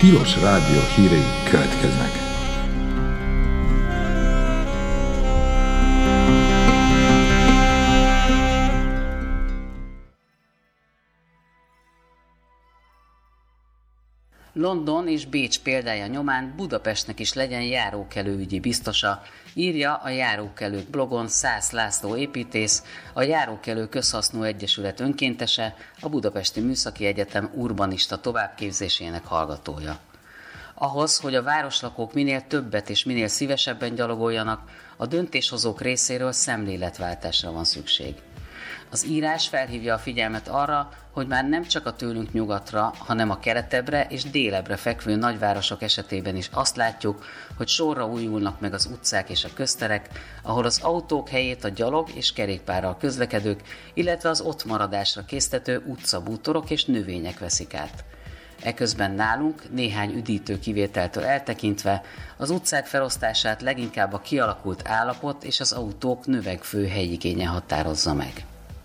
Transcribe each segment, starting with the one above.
Tilos Rádió hírei következnek. London és Bécs példája nyomán Budapestnek is legyen járókelőügyi biztosa, írja a Járókelők blogon Szász László építész, a Járókelő Közhasznú Egyesület önkéntese, a Budapesti Műszaki Egyetem urbanista továbbképzésének hallgatója. Ahhoz, hogy a városlakók minél többet és minél szívesebben gyalogoljanak, a döntéshozók részéről szemléletváltásra van szükség. Az írás felhívja a figyelmet arra, hogy már nem csak a tőlünk nyugatra, hanem a keletebbre és délebre fekvő nagyvárosok esetében is azt látjuk, hogy sorra újulnak meg az utcák és a közterek, ahol az autók helyét a gyalog és kerékpárral közlekedők, illetve az ott maradásra késztető utcabútorok és növények veszik át. Eközben nálunk, néhány üdítő kivételtől eltekintve, az utcák felosztását leginkább a kialakult állapot és az autók növekvő helyigénye határozza meg.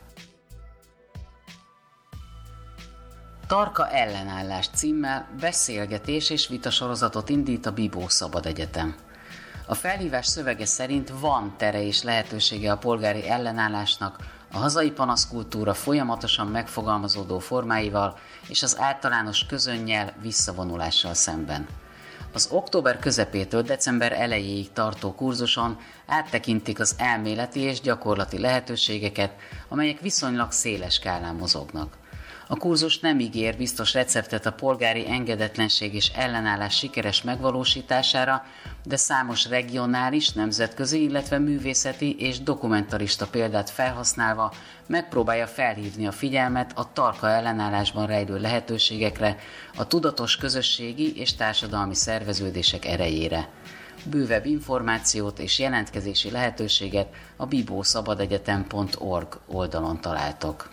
Tarka ellenállás címmel beszélgetés és vitasorozatot indít a Bibó Szabad Egyetem. A felhívás szövege szerint van tere és lehetősége a polgári ellenállásnak a hazai panaszkultúra folyamatosan megfogalmazódó formáival és az általános közönnyel visszavonulással szemben. Az október közepétől december elejéig tartó kurzuson áttekintik az elméleti és gyakorlati lehetőségeket, amelyek viszonylag széles skálán mozognak. A kurzus nem ígér biztos receptet a polgári engedetlenség és ellenállás sikeres megvalósítására, de számos regionális, nemzetközi, illetve művészeti és dokumentarista példát felhasználva megpróbálja felhívni a figyelmet a tarka ellenállásban rejlő lehetőségekre, a tudatos közösségi és társadalmi szerveződések erejére. Bővebb információt és jelentkezési lehetőséget a bibószabadegyetem.org oldalon találtok.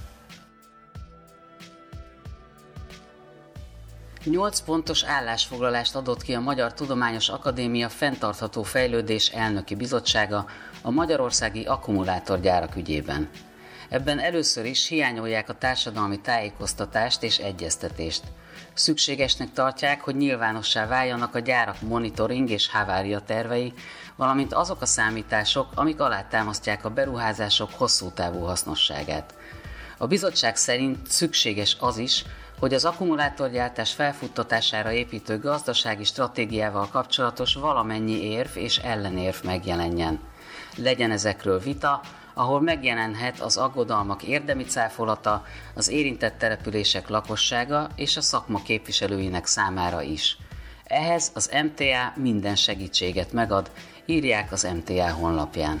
8 pontos állásfoglalást adott ki a Magyar Tudományos Akadémia Fenntartható Fejlődés Elnöki Bizottsága a magyarországi akkumulátorgyárak ügyében. Ebben először is hiányolják a társadalmi tájékoztatást és egyeztetést. Szükségesnek tartják, hogy nyilvánossá váljanak a gyárak monitoring és havária tervei, valamint azok a számítások, amik alátámasztják a beruházások hosszú távú hasznosságát. A bizottság szerint szükséges az is, hogy az akkumulátorgyártás felfuttatására építő gazdasági stratégiával kapcsolatos valamennyi érv és ellenérv megjelenjen. Legyen ezekről vita, ahol megjelenhet az aggodalmak érdemi cáfolata, az érintett települések lakossága és a szakma képviselőinek számára is. Ehhez az MTA minden segítséget megad, írják az MTA honlapján.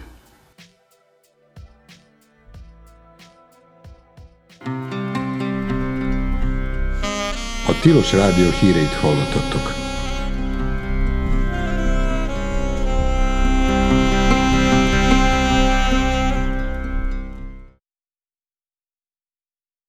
A Tilos Rádió híreit hallottattok.